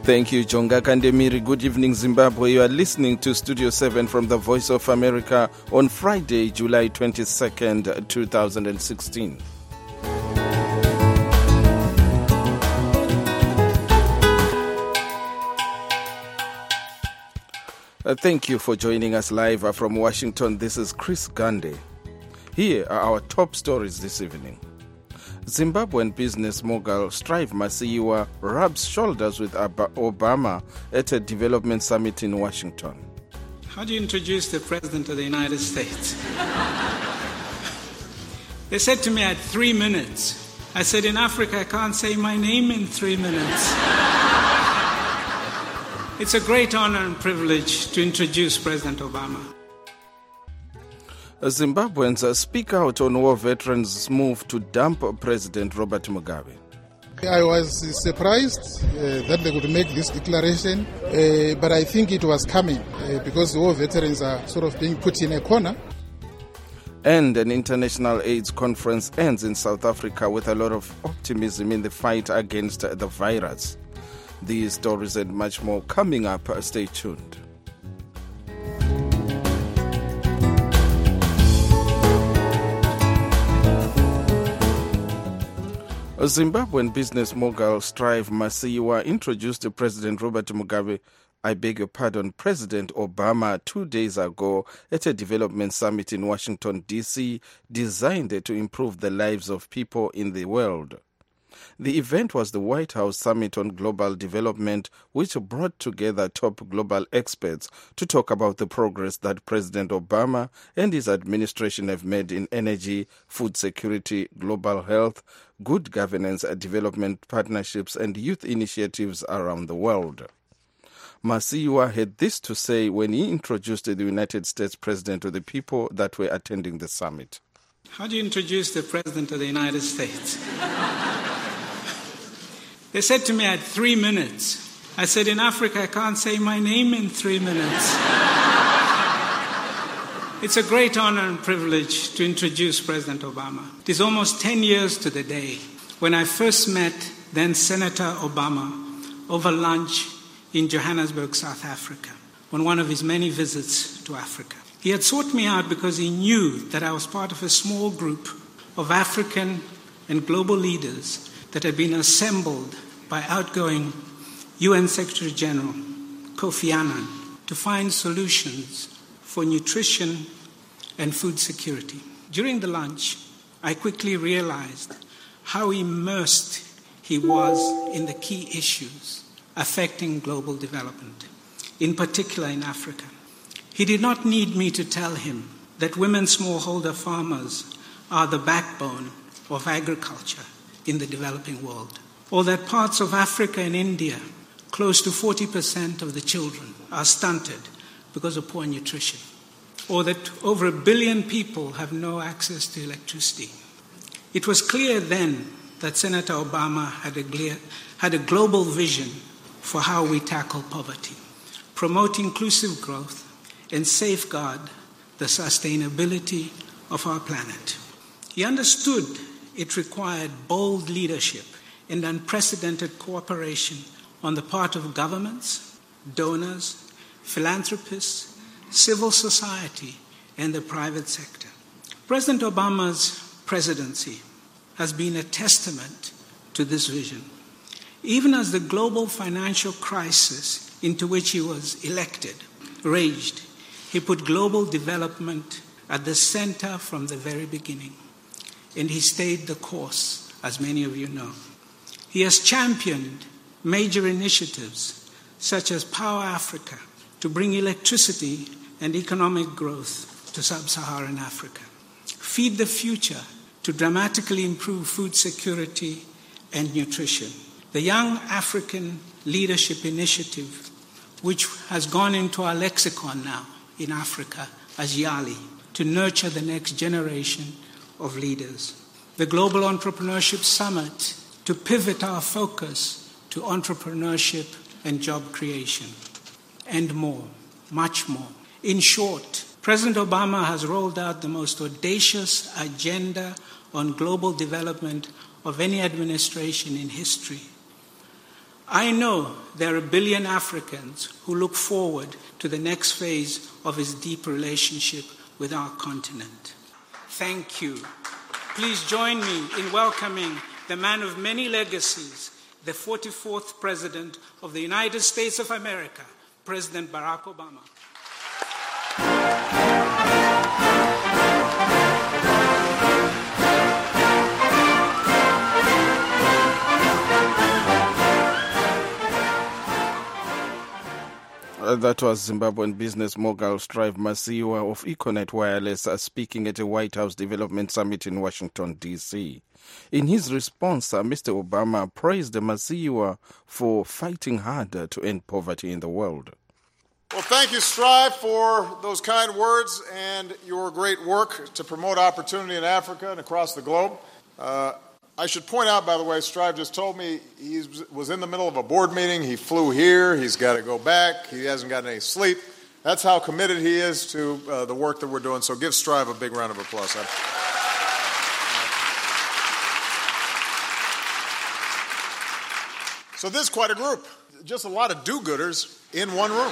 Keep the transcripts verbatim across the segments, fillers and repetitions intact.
Thank you, Jonga Kandemiri. Good evening, Zimbabwe. You are listening to Studio seven from the Voice of America on Friday, July twenty-second, twenty sixteen. Uh, thank you for joining us live uh, from Washington. This is Chris Gande. Here are our top stories this evening. Zimbabwean business mogul Strive Masiyiwa rubs shoulders with Obama at a development summit in Washington. How do you introduce the President of the United States? They said to me, I had three minutes. I said, in Africa, I can't say my name in three minutes. It's a great honor and privilege to introduce President Obama. Zimbabweans speak out on war veterans' move to dump President Robert Mugabe. I was surprised uh, that they could make this declaration, uh, but I think it was coming uh, because the war veterans are sort of being put in a corner. And an international AIDS conference ends in South Africa with a lot of optimism in the fight against the virus. These stories and much more coming up. Stay tuned. A Zimbabwean business mogul Strive Masiyiwa introduced President Robert Mugabe, I beg your pardon, President Obama two days ago at a development summit in Washington, D C, designed to improve the lives of people in the world. The event was the White House Summit on Global Development, which brought together top global experts to talk about the progress that President Obama and his administration have made in energy, food security, global health, good governance, development partnerships, and youth initiatives around the world. Masiyiwa had this to say when he introduced the United States President to the people that were attending the summit. How do you introduce the President of the United States? They said to me, I had three minutes. I said, in Africa, I can't say my name in three minutes. It's a great honor and privilege to introduce President Obama. It is almost ten years to the day when I first met then Senator Obama over lunch in Johannesburg, South Africa, on one of his many visits to Africa. He had sought me out because he knew that I was part of a small group of African and global leaders that had been assembled by outgoing U N Secretary General Kofi Annan to find solutions for nutrition and food security. During the lunch, I quickly realized how immersed he was in the key issues affecting global development, in particular in Africa. He did not need me to tell him that women smallholder farmers are the backbone of agriculture in the developing world, or that parts of Africa and India, close to forty percent of the children are stunted because of poor nutrition, or that over a billion people have no access to electricity. It was clear then that Senator Obama had a, clear, had a global vision for how we tackle poverty, promote inclusive growth, and safeguard the sustainability of our planet. He understood it required bold leadership and unprecedented cooperation on the part of governments, donors, philanthropists, civil society, and the private sector. President Obama's presidency has been a testament to this vision. Even as the global financial crisis into which he was elected raged, he put global development at the center from the very beginning. And he stayed the course, as many of you know. He has championed major initiatives such as Power Africa to bring electricity and economic growth to sub-Saharan Africa. Feed the Future to dramatically improve food security and nutrition. The Young African Leadership Initiative, which has gone into our lexicon now in Africa as YALI, to nurture the next generation of leaders. The Global Entrepreneurship Summit to pivot our focus to entrepreneurship and job creation. And more, much more. In short, President Obama has rolled out the most audacious agenda on global development of any administration in history. I know there are a billion Africans who look forward to the next phase of his deep relationship with our continent. Thank you. Please join me in welcoming the man of many legacies, the forty-fourth President of the United States of America, President Barack Obama. Uh, that was Zimbabwean business mogul Strive Masiyiwa of Econet Wireless uh, speaking at a White House Development Summit in Washington, D C In his response, uh, Mister Obama praised Masiyiwa for fighting hard to end poverty in the world. Well, thank you, Strive, for those kind words and your great work to promote opportunity in Africa and across the globe. Uh, I should point out, by the way, Strive just told me he was in the middle of a board meeting. He flew here. He's got to go back. He hasn't gotten any sleep. That's how committed he is to uh, the work that we're doing. So give Strive a big round of applause. So this is quite a group. Just a lot of do-gooders in one room.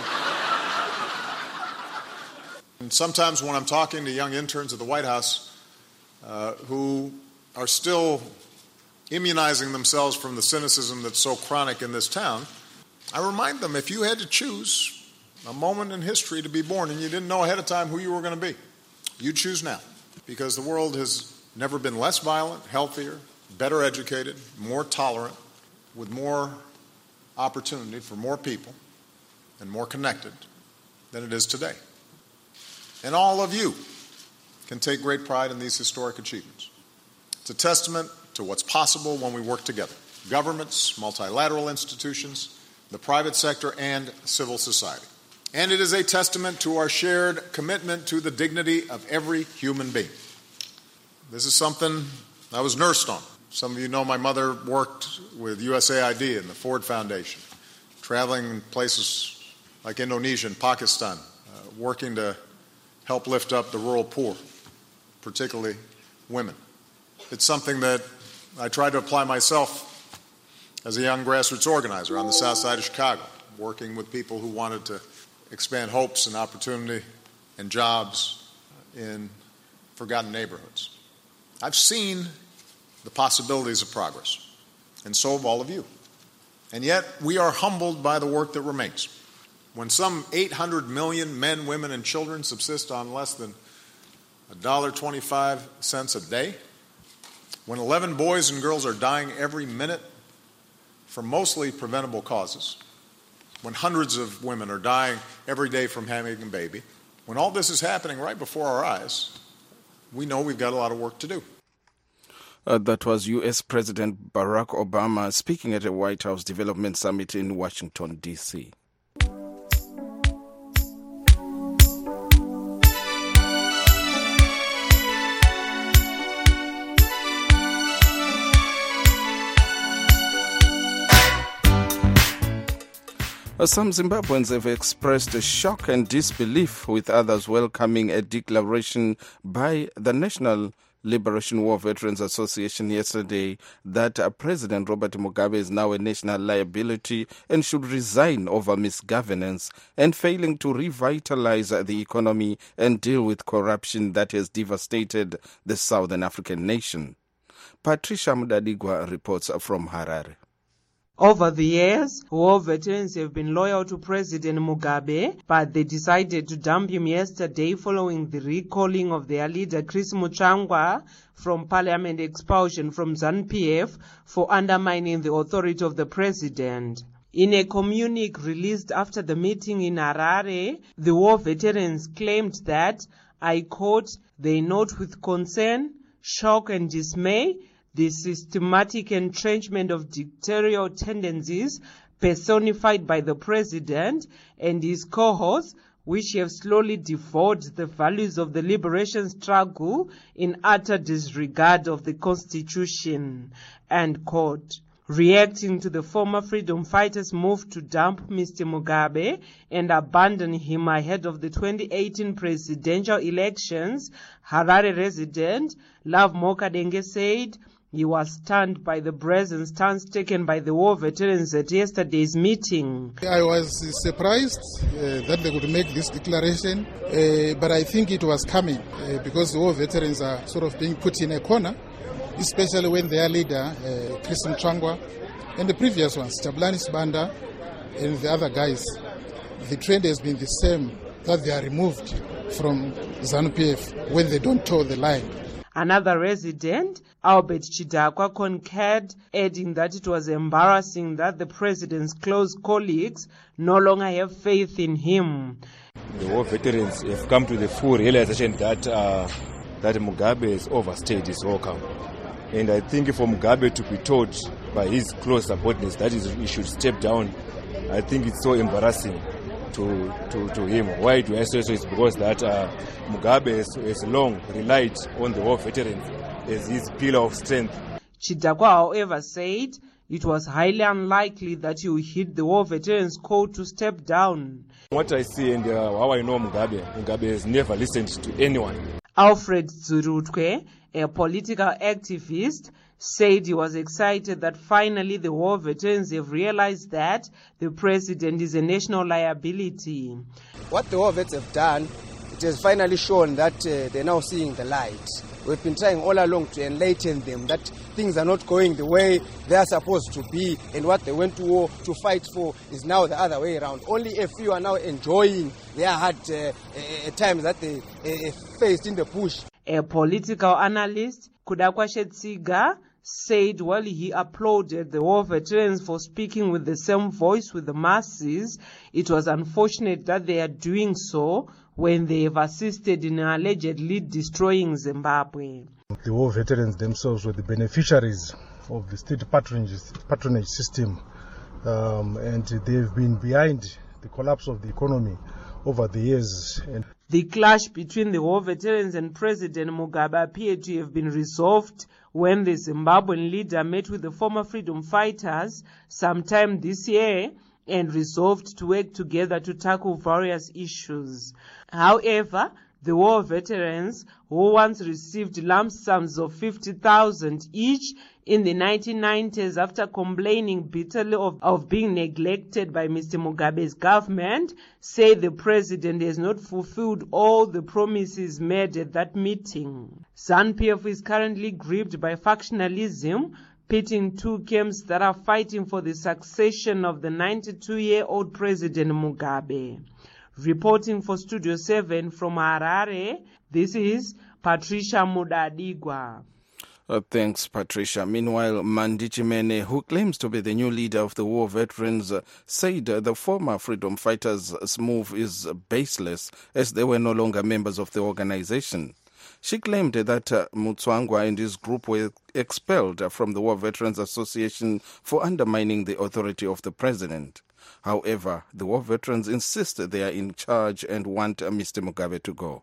And sometimes when I'm talking to young interns at the White House uh, who are still immunizing themselves from the cynicism that's so chronic in this town, I remind them, if you had to choose a moment in history to be born and you didn't know ahead of time who you were going to be, you choose now. Because the world has never been less violent, healthier, better educated, more tolerant, with more opportunity for more people and more connected than it is today. And all of you can take great pride in these historic achievements. It's a testament to what's possible when we work together. Governments, multilateral institutions, the private sector, and civil society. And it is a testament to our shared commitment to the dignity of every human being. This is something I was nursed on. Some of you know my mother worked with U S A I D and the Ford Foundation, traveling in places like Indonesia and Pakistan, uh, working to help lift up the rural poor, particularly women. It's something that I tried to apply myself as a young grassroots organizer on the south side of Chicago, working with people who wanted to expand hopes and opportunity and jobs in forgotten neighborhoods. I've seen the possibilities of progress, and so have all of you. And yet, we are humbled by the work that remains. When some eight hundred million men, women, and children subsist on less than one dollar and twenty-five cents a day, when eleven boys and girls are dying every minute from mostly preventable causes, when hundreds of women are dying every day from having a baby, when all this is happening right before our eyes, we know we've got a lot of work to do. Uh, that was U S President Barack Obama speaking at a White House Development Summit in Washington, D C Some Zimbabweans have expressed shock and disbelief, with others welcoming a declaration by the National Liberation War Veterans Association yesterday that uh, President Robert Mugabe is now a national liability and should resign over misgovernance and failing to revitalize uh, the economy and deal with corruption that has devastated the Southern African nation. Patricia Mudadigwa reports from Harare. Over the years, war veterans have been loyal to President Mugabe, but they decided to dump him yesterday following the recalling of their leader Chris Muchangwa from parliament expulsion from ZANU P F for undermining the authority of the president. In a communique released after the meeting in Harare, the war veterans claimed that, I quote, they note with concern, shock and dismay the systematic entrenchment of dictatorial tendencies personified by the president and his cohorts, which have slowly devoured the values of the liberation struggle in utter disregard of the Constitution. End quote. Reacting to the former freedom fighters' move to dump Mister Mugabe and abandon him ahead of the twenty eighteen presidential elections, Harare resident Love Mokadenge said, He was stunned by the brazen stance taken by the war veterans at yesterday's meeting. I was surprised uh, that they would make this declaration, uh, but I think it was coming uh, because the war veterans are sort of being put in a corner, especially when their leader, uh, Chris Muchangwa, and the previous ones, Jabulani Sibanda, and the other guys, the trend has been the same, that they are removed from ZANU P F when they don't toe the line. Another resident, Albert Chidakwa, concurred, adding that it was embarrassing that the president's close colleagues no longer have faith in him. The war veterans have come to the full realization that uh, that Mugabe has overstayed his welcome. And I think for Mugabe to be told by his close subordinates that he should step down, I think it's so embarrassing to, to, to him. Why do I say so? It's because that uh, Mugabe has, has long relied on the war veterans as his pillar of strength. Chidakwa, however, said it was highly unlikely that he would hit the war veterans' call to step down. What I see and uh, how I know Mugabe, Mugabe has never listened to anyone. Alfred Zurutwe, a political activist, said he was excited that finally the war veterans have realized that the president is a national liability. What the war vets have done, it has finally shown that uh, they're now seeing the light. We've been trying all along to enlighten them that things are not going the way they are supposed to be, and what they went to war to fight for is now the other way around. Only a few are now enjoying their hard uh, uh, times that they uh, faced in the bush. A political analyst, Kudakwa Shetsiga, said while he applauded the war veterans for speaking with the same voice with the masses, it was unfortunate that they are doing so when they have assisted in allegedly destroying Zimbabwe. The war veterans themselves were the beneficiaries of the state patronage, patronage system, um, and they've been behind the collapse of the economy over the years. And the clash between the war veterans and President Mugabe appeared to have been resolved when the Zimbabwean leader met with the former freedom fighters sometime this year and resolved to work together to tackle various issues. However, the war veterans, who once received lump sums of fifty thousand each in the nineteen nineties after complaining bitterly of, of being neglected by Mister Mugabe's government, say the president has not fulfilled all the promises made at that meeting. ZANU P F is currently gripped by factionalism, pitting two camps that are fighting for the succession of the ninety-two-year-old President Mugabe. Reporting for Studio seven from Harare, this is Patricia Mudadigwa. Uh, thanks, Patricia. Meanwhile, Mandichimene, who claims to be the new leader of the war veterans, uh, said uh, the former freedom fighters' move is baseless as they were no longer members of the organization. She claimed that uh, Mutswangwa and his group were expelled from the War Veterans Association for undermining the authority of the president. However, the war veterans insist they are in charge and want uh, Mister Mugabe to go.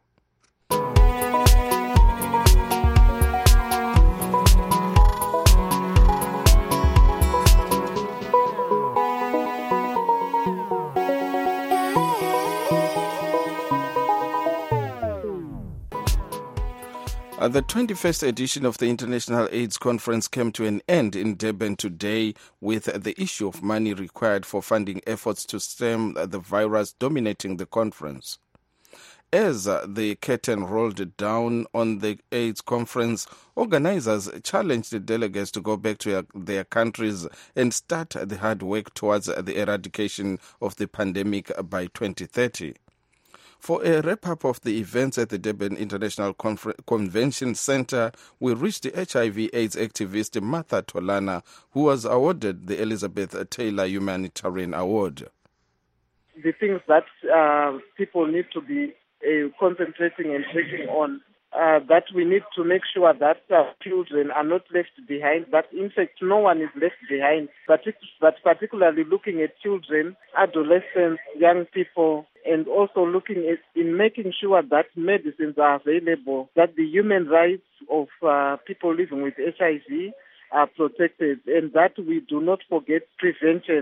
Uh, the twenty-first edition of the International AIDS Conference came to an end in Durban today with uh, the issue of money required for funding efforts to stem uh, the virus dominating the conference. As uh, the curtain rolled down on the AIDS conference, organizers challenged the delegates to go back to uh, their countries and start the hard work towards uh, the eradication of the pandemic by twenty thirty. For a wrap-up of the events at the Durban International Confer- Convention Center, we reached the H I V AIDS activist Martha Tolana, who was awarded the Elizabeth Taylor Humanitarian Award. The things that uh, people need to be uh, concentrating and taking on, uh, that we need to make sure that uh, children are not left behind, that in fact no one is left behind, but, but particularly looking at children, adolescents, young people, and also looking at in making sure that medicines are available, that the human rights of uh, people living with H I V are protected, and that we do not forget prevention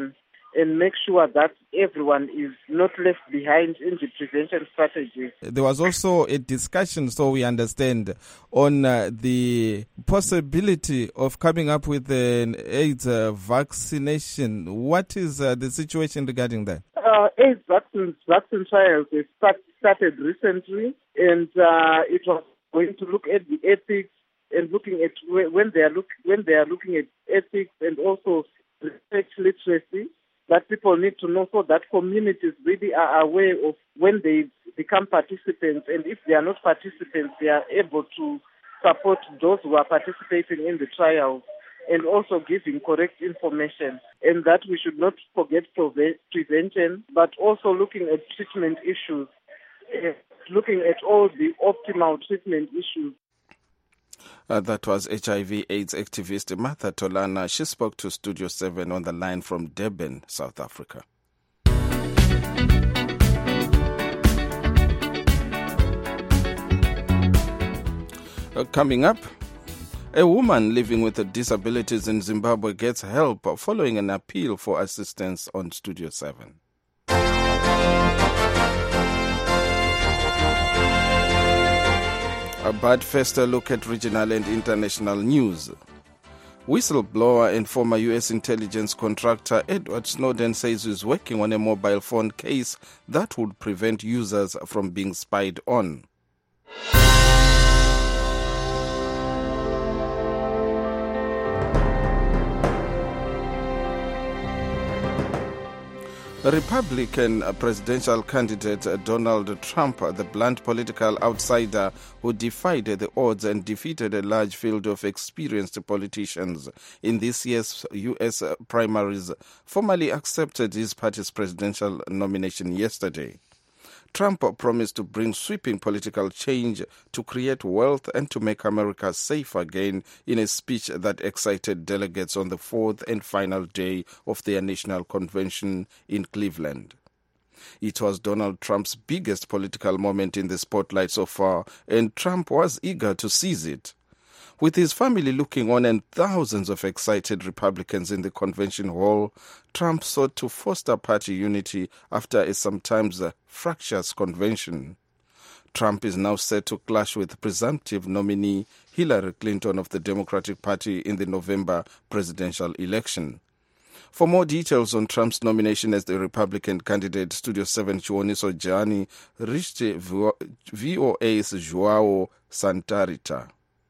and make sure that everyone is not left behind in the prevention strategy. There was also a discussion, so we understand, on uh, the possibility of coming up with an AIDS uh, vaccination. What is uh, the situation regarding that? Uh, AIDS vaccine, vaccine trials have start, started recently, and uh, it was going to look at the ethics and looking at when they are look when they are looking at ethics and also research literacy that people need to know, so that communities really are aware of when they become participants, and if they are not participants, they are able to support those who are participating in the trials, and also giving correct information. And that we should not forget preve- prevention, but also looking at treatment issues, uh, looking at all the optimal treatment issues. Uh, that was H I V AIDS activist Martha Tolana. She spoke to Studio seven on the line from Durban, South Africa. Uh, coming up, a woman living with disabilities in Zimbabwe gets help following an appeal for assistance on Studio seven. But first, a look at regional and international news. Whistleblower and former U S intelligence contractor Edward Snowden says he's working on a mobile phone case that would prevent users from being spied on. Republican presidential candidate Donald Trump, the blunt political outsider who defied the odds and defeated a large field of experienced politicians in this year's U S primaries, formally accepted his party's presidential nomination yesterday. Trump promised to bring sweeping political change, to create wealth, and to make America safe again in a speech that excited delegates on the fourth and final day of their national convention in Cleveland. It was Donald Trump's biggest political moment in the spotlight so far, and Trump was eager to seize it. With his family looking on and thousands of excited Republicans in the convention hall, Trump sought to foster party unity after a sometimes fractious convention. Trump is now set to clash with presumptive nominee Hillary Clinton of the Democratic Party in the November presidential election. For more details on Trump's nomination as the Republican candidate, Studio seven Chiwoniso Jani reached V O A's Joao Santarita.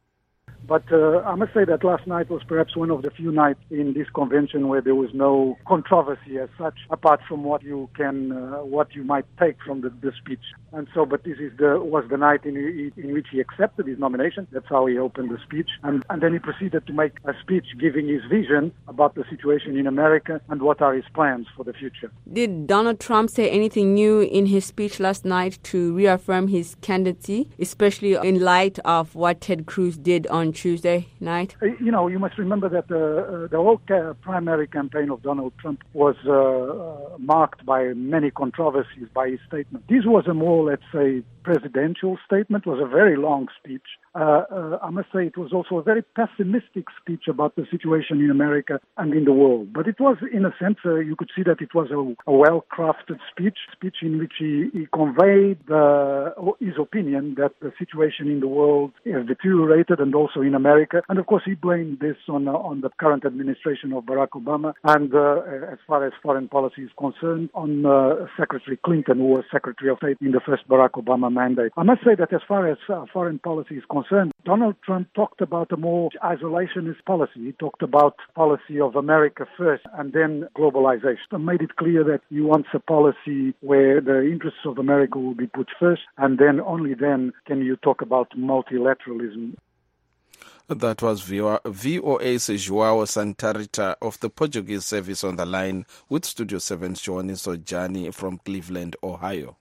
But uh, I must say that last night was perhaps one of the few nights in this convention where there was no controversy as such, apart from what you can, uh, what you might take from the, the speech. And so, but this is the was the night in, in which he accepted his nomination. That's how he opened the speech, and and then he proceeded to make a speech giving his vision about the situation in America and what are his plans for the future. Did Donald Trump say anything new in his speech last night to reaffirm his candidacy, especially in light of what Ted Cruz did on Tuesday night? You know, you must remember that uh, uh, the whole ca- primary campaign of Donald Trump was uh, uh, marked by many controversies by his statement. This was a more, let's say, presidential statement. It was a very long speech. Uh, uh, I must say it was also a very pessimistic speech about the situation in America and in the world. But it was, in a sense, uh, you could see that it was a, a well-crafted speech, speech in which he, he conveyed uh, his opinion that the situation in the world has deteriorated, and also in America. And of course, he blamed this on uh, on the current administration of Barack Obama, and uh, as far as foreign policy is concerned, on uh, Secretary Clinton, who was Secretary of State in the first Barack Obama mandate. I must say that as far as uh, foreign policy is concerned, Donald Trump talked about a more isolationist policy. He talked about policy of America first and then globalization. And made it clear that he wants a policy where the interests of America will be put first, and then only then can you talk about multilateralism. That was V O A's Joao Santarita of the Portuguese service on the line with Studio seven Chiwoniso Jani from Cleveland, Ohio.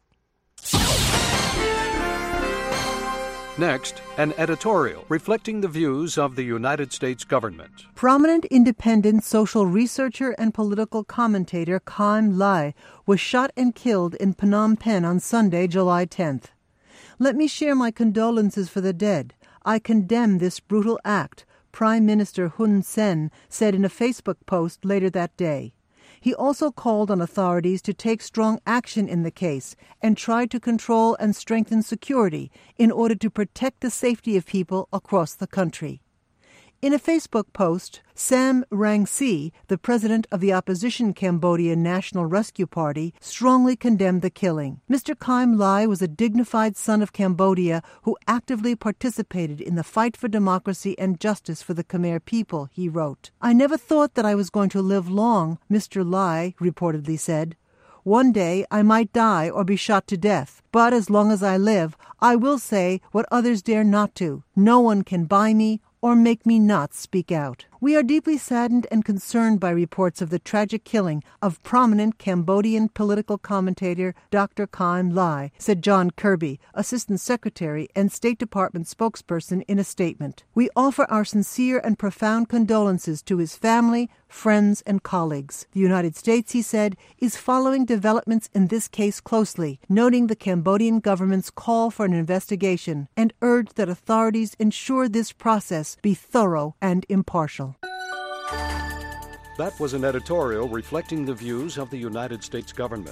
Next, an editorial reflecting the views of the United States government. Prominent independent social researcher and political commentator Kaim Lai was shot and killed in Phnom Penh on Sunday, July tenth. Let me share my condolences for the dead. I condemn this brutal act, Prime Minister Hun Sen said in a Facebook post later that day. He also called on authorities to take strong action in the case and try to control and strengthen security in order to protect the safety of people across the country. In a Facebook post, Sam Rangsi, the president of the opposition Cambodian National Rescue Party, strongly condemned the killing. Mister Khaim Lai was a dignified son of Cambodia who actively participated in the fight for democracy and justice for the Khmer people, he wrote. I never thought that I was going to live long, Mister Lai reportedly said. One day I might die or be shot to death, but as long as I live, I will say what others dare not to. No one can buy me or make me not speak out. We are deeply saddened and concerned by reports of the tragic killing of prominent Cambodian political commentator Doctor Khaim Lai, said John Kirby, Assistant Secretary and State Department spokesperson, in a statement. We offer our sincere and profound condolences to his family, friends, and colleagues. The United States, he said, is following developments in this case closely, noting the Cambodian government's call for an investigation and urged that authorities ensure this process be thorough and impartial. That was an editorial reflecting the views of the United States government.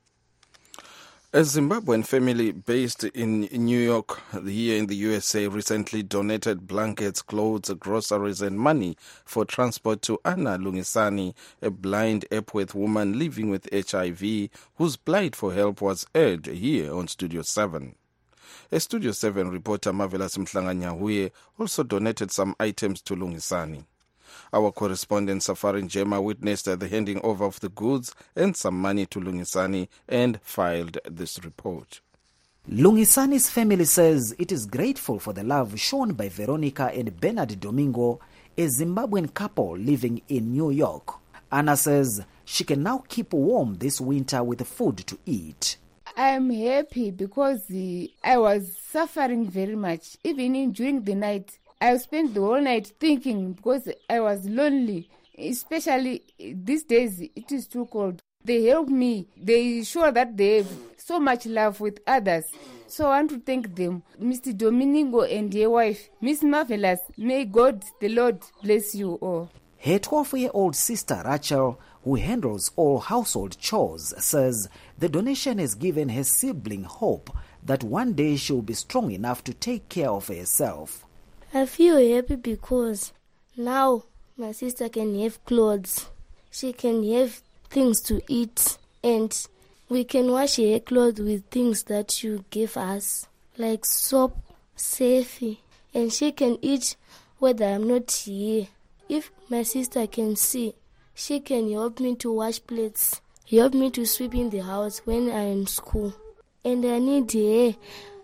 A Zimbabwean family based in New York, here in the U S A, recently donated blankets, clothes, groceries and money for transport to Anna Lungisani, a blind Epworth woman living with H I V, whose plight for help was aired here on Studio seven. A Studio seven reporter, Marvelous Mhlanganyahuye, also donated some items to Lungisani. Our correspondent Safari Njema witnessed the handing over of the goods and some money to Lungisani and filed this report. Lungisani's family says it is grateful for the love shown by Veronica and Bernard Domingo, a Zimbabwean couple living in New York. Anna says she can now keep warm this winter with food to eat. I'm happy because I was suffering very much. Even in, during the night, I spent the whole night thinking because I was lonely. Especially these days, it is too cold. They help me. They show that they have so much love with others. So I want to thank them. Mister Domingo and their wife, Miss Marvelous, may God, the Lord, bless you all. Her twelve-year-old sister, Rachel, who handles all household chores, says the donation has given her sibling hope that one day she will be strong enough to take care of herself. I feel happy because now my sister can have clothes. She can have things to eat, and we can wash her clothes with things that you give us, like soap, safe, and she can eat whether I'm not here. If my sister can see, she can help me to wash plates, help me to sweep in the house when I'm in school. And I need her.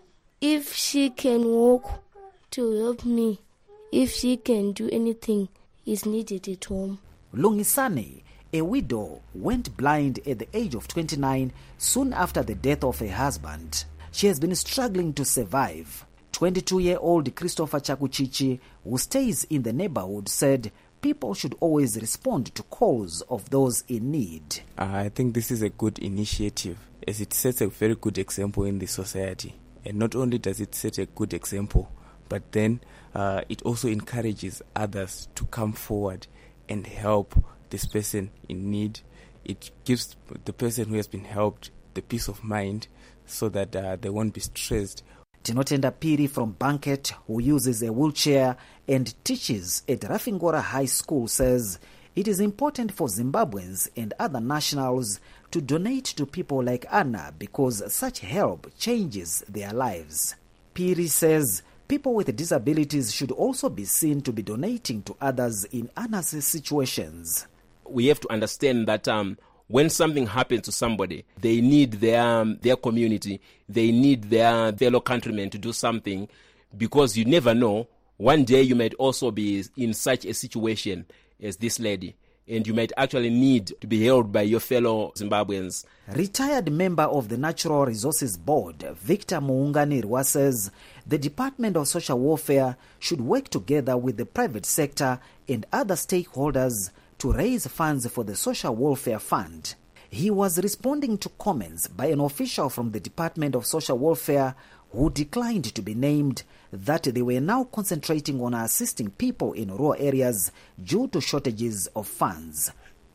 If she can walk, to help me, if she can do anything is needed at home. Lungisani, a widow, went blind at the age of twenty-nine soon after the death of her husband. She has been struggling to survive. twenty-two-year-old Christopher Chakuchichi, who stays in the neighborhood, said people should always respond to calls of those in need. I think this is a good initiative, as it sets a very good example in the society. And not only does it set a good example, but then uh, it also encourages others to come forward and help this person in need. It gives the person who has been helped the peace of mind so that uh, they won't be stressed. Tinotenda Piri from Banket, who uses a wheelchair and teaches at Rafingora High School, says it is important for Zimbabweans and other nationals to donate to people like Anna because such help changes their lives. Piri says people with disabilities should also be seen to be donating to others in Anna's situations. We have to understand that um, when something happens to somebody, they need their um, their community, they need their fellow countrymen to do something, because you never know, one day you might also be in such a situation as this lady, and you might actually need to be held by your fellow Zimbabweans. Retired member of the Natural Resources Board, Victor Muunganirwa, says the Department of Social Welfare should work together with the private sector and other stakeholders to raise funds for the Social Welfare Fund. He was responding to comments by an official from the Department of Social Welfare who declined to be named that they were now concentrating on assisting people in rural areas due to shortages of funds.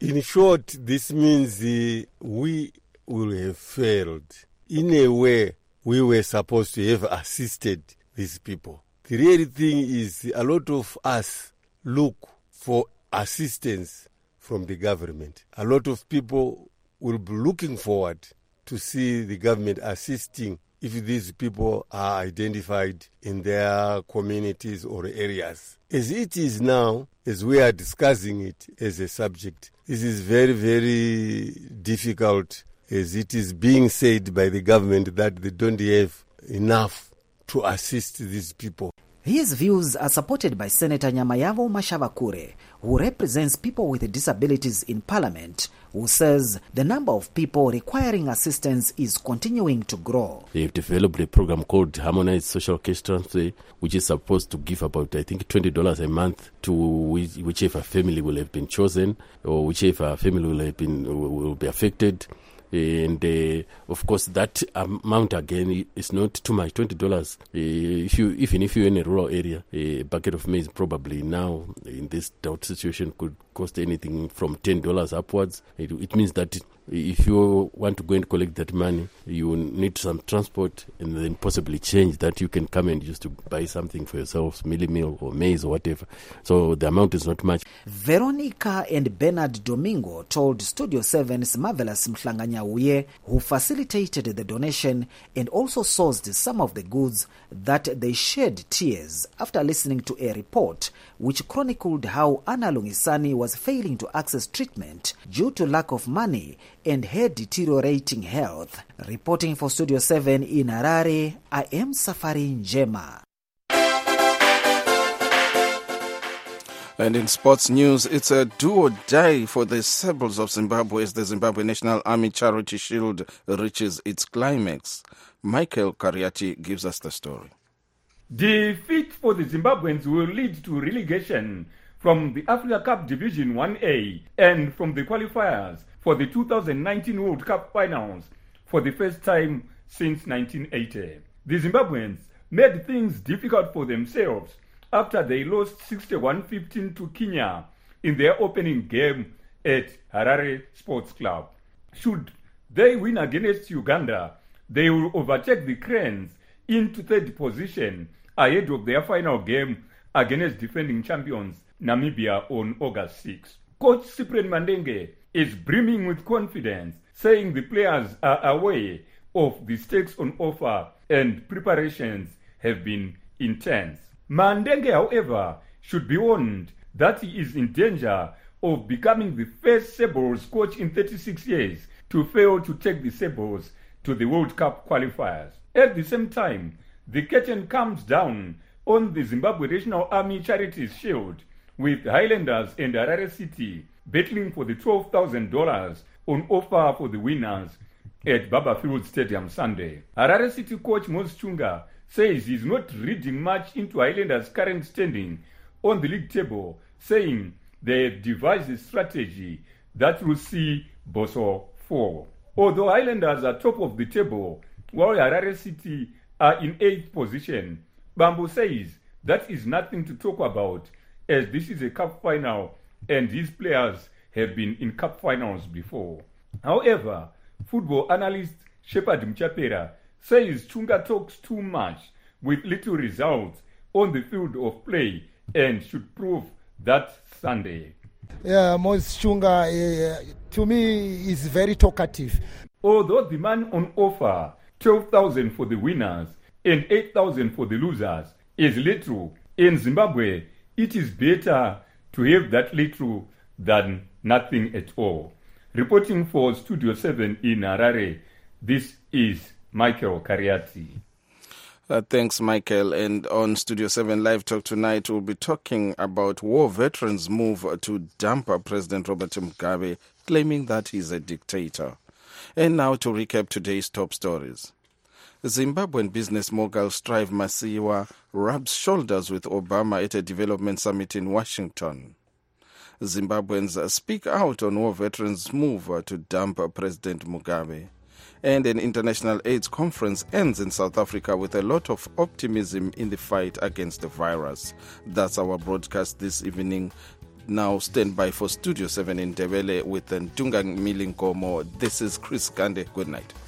In short, this means uh, we will have failed. In a way, we were supposed to have assisted these people. The real thing is a lot of us look for assistance from the government. A lot of people will be looking forward to see the government assisting if these people are identified in their communities or areas. As it is now, as we are discussing it as a subject, this is very, very difficult, as it is being said by the government that they don't have enough to assist these people. His views are supported by Senator Nyamayavo Mashavakure, who represents people with disabilities in Parliament, who says the number of people requiring assistance is continuing to grow. They've developed a program called Harmonized Social Cash Transfer, which is supposed to give about, I think, twenty dollars a month to whichever family will have been chosen or whichever family will have been will be affected. And uh, of course, that amount again is not too much. Twenty dollars. Uh, if you, even if you're in a rural area, a bucket of maize probably now in this drought situation could cost anything from ten dollars upwards. It, it means that if you want to go and collect that money, you need some transport and then possibly change that you can come and use to buy something for yourself, mealie meal or maize or whatever. So the amount is not much. Veronica and Bernard Domingo told Studio seven's Marvelous Mhlanganyauye, who facilitated the donation and also sourced some of the goods, that they shed tears after listening to a report which chronicled how Anna Lungisani was failing to access treatment due to lack of money and her deteriorating health. Reporting for Studio seven in Harare, I am Safari Njema. And in sports news, it's a do or die for the Sables of Zimbabwe as the Zimbabwe National Army Charity Shield reaches its climax. Michael Kariati gives us the story. Defeat for the Zimbabweans will lead to relegation from the Africa Cup Division one A and from the qualifiers for the two thousand nineteen World Cup Finals for the first time since nineteen eighty. The Zimbabweans made things difficult for themselves after they lost sixty-one fifteen to Kenya in their opening game at Harare Sports Club. Should they win against Uganda, they will overtake the Cranes into third position ahead of their final game against defending champions Namibia on August sixth. Coach Cyprian Mandenge is brimming with confidence, saying the players are aware of the stakes on offer and preparations have been intense. Mandenge, however, should be warned that he is in danger of becoming the first Sables coach in thirty-six years to fail to take the Sables to the World Cup qualifiers. At the same time, the curtain comes down on the Zimbabwe National Army Charities Shield, with Highlanders and Harare City battling for the twelve thousand dollars on offer for the winners at Baba Field Stadium Sunday. Harare City coach Moses Chunga says he's not reading much into Highlanders' current standing on the league table, saying they have devised a strategy that will see Boso fall. Although Highlanders are top of the table, while Harare City are in eighth position, Bambo says that is nothing to talk about, as this is a cup final and these players have been in cup finals before. However, football analyst Shepard Mchapera says Chunga talks too much with little results on the field of play and should prove that Sunday. Yeah, Moses Chunga, uh, to me, is very talkative. Although the man on offer, twelve thousand for the winners and eight thousand for the losers, is little, in Zimbabwe, it is better to have that little than nothing at all. Reporting for Studio seven in Harare, this is Michael Kariati. Uh, thanks, Michael. And on Studio seven Live Talk tonight, we'll be talking about war veterans' move to dump President Robert Mugabe, claiming that he's a dictator. And now to recap today's top stories. Zimbabwean business mogul Strive Masiyiwa rubs shoulders with Obama at a development summit in Washington. Zimbabweans speak out on war veterans' move to dump President Mugabe. And an international AIDS conference ends in South Africa with a lot of optimism in the fight against the virus. That's our broadcast this evening. now stand by for Studio seven in Ndebele with Ntungang Milinkomo. This is Chris Gande. Good night.